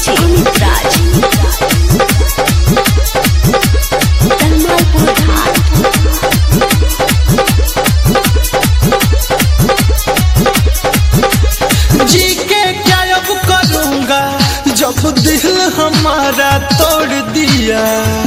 DJ Amit Raj Kalamalpur घाट। जी के क्या अब करूँगा जब दिल हमारा तोड़ दिया।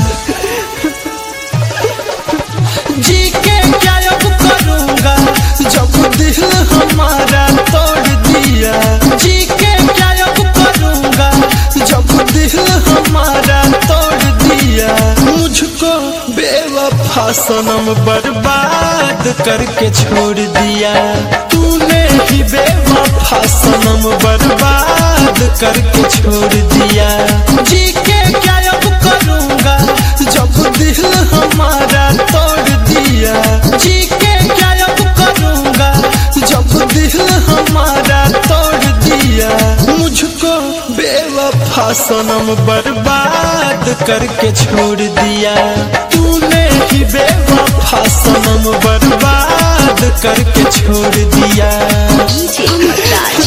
जी के क्या अब करूँगा जब दिल हमारा तोड़ दिया। जी के क्या अब करूँगा जब दिल हमारा तोड़ दिया। मुझको बेवफा सनम बर्बाद करके छोड़ दिया। तूने ही बेवफा सनम बर्बाद करके छोड़ दिया। जी के क्या अब करूँगा जब दिल हमारा तोड़ दिया। जी के क्या अब करूँगा जब दिल हमारा तोड़ दिया। मुझको बेवफा सनम बर्बाद करके छोड़ दिया। तूने ही बेवफा सनम बर्बाद करके छोड़ दिया। डीजे अमित राज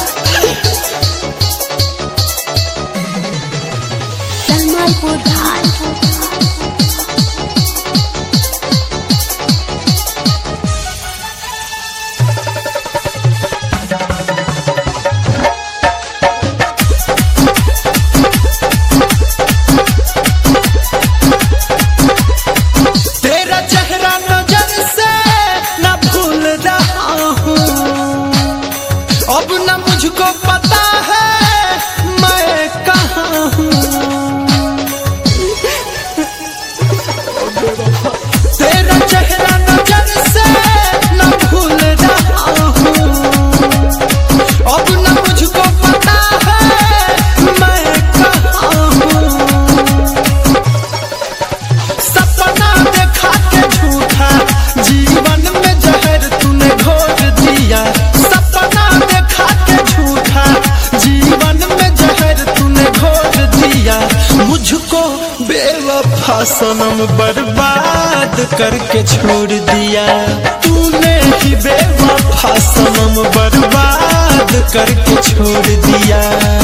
कलमालपुर घाट। तेरा चेहरा नजर से न भूल रहा हूँ। अब न मुझको पता है मैं कहाँ हूँ। तेरा चेहरा नजर से न भूल रहा हूँ। अब न मुझको पता है मैं कहाँ हूँ। सपना देखा के झूठा जीवन में जहर तूने घोर दिया। सपना देखा के झूठा जीवन में जहर तूने घोर दिया। मुझको बेवफा सनम बर्बाद करके छोड़ दिया। तूने ही बेवफा सनम बर्बाद करके छोड़ दिया।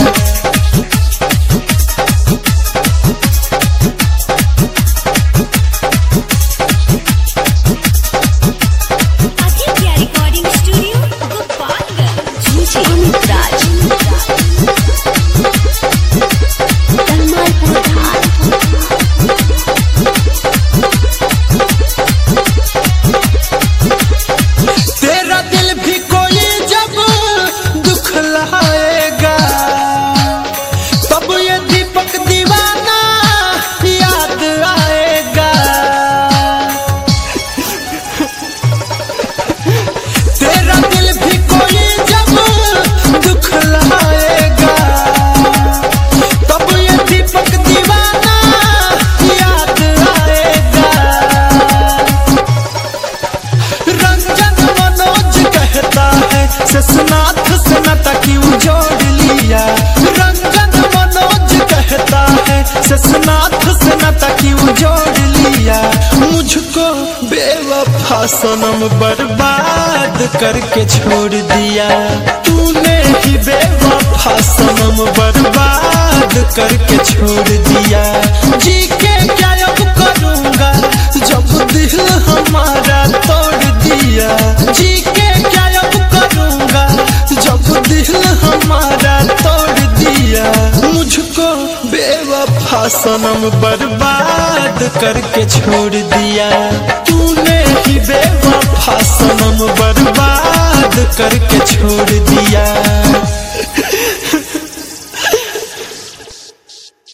Aditya recording studio Gopalganj. DJ Amit Raj Kalamalpur Ghat. तेरा दिल भी कोई जब दुख लाएगा तब ये दीपक दीवाना याद आएगा। तेरा दिल भी कोई जब दुख लाएगा तब ये दीपक दीवाना याद आएगा। रंजन मनोज कहता है शेषनाथ से नाता क्यों जोड़ लिया। रंजन मनोज कहता है शेषनाथ से नाता क्यों जोड़ लिया। मुझको बेवफा सनम बर्बाद करके छोड़ दिया। तूने ही बेवफा सनम बर्बाद करके छोड़ दिया। जी के क्या अब करूँगा जब दिल हमारा तोड़ दिया। जी के क्या अब करूँगा जब दिल हमारा तोड़ दिया। मुझको बेवफा सनम बर्बाद करके छोड़ दिया। तूने ही बेवफा सनम बर्बाद करके छोड़ दिया।